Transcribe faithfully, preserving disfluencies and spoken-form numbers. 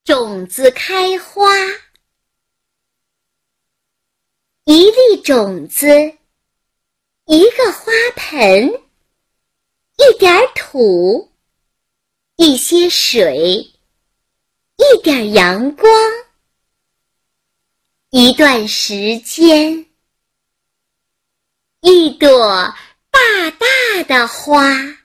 种子开花。一粒种子，一个花盆，一点土，一些水，一点阳光，一段时间，一朵大大的花。